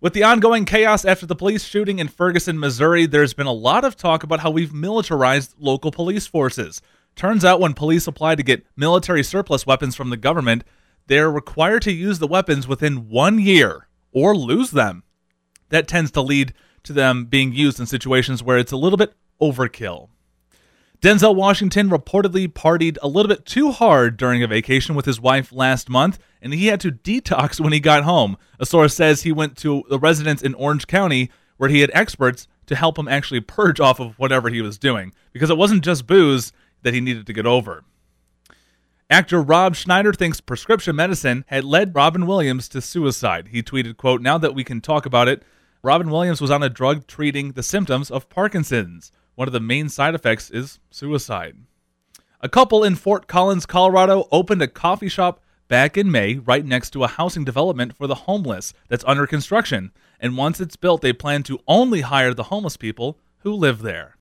With the ongoing chaos after the police shooting in Ferguson, Missouri, there's been a lot of talk about how we've militarized local police forces. Turns out when police apply to get military surplus weapons from the government, they're required to use the weapons within 1 year or lose them. That tends to lead to them being used in situations where it's a little bit overkill. Denzel Washington reportedly partied a little bit too hard during a vacation with his wife last month, and he had to detox when he got home. A source says he went to a residence in Orange County where he had experts to help him actually purge off of whatever he was doing, because it wasn't just booze that he needed to get over. Actor Rob Schneider thinks prescription medicine had led Robin Williams to suicide. He tweeted, quote, "Now that we can talk about it, Robin Williams was on a drug treating the symptoms of Parkinson's. One of the main side effects is suicide." A couple in Fort Collins, Colorado, opened a coffee shop back in May right next to a housing development for the homeless that's under construction. And once it's built, they plan to only hire the homeless people who live there.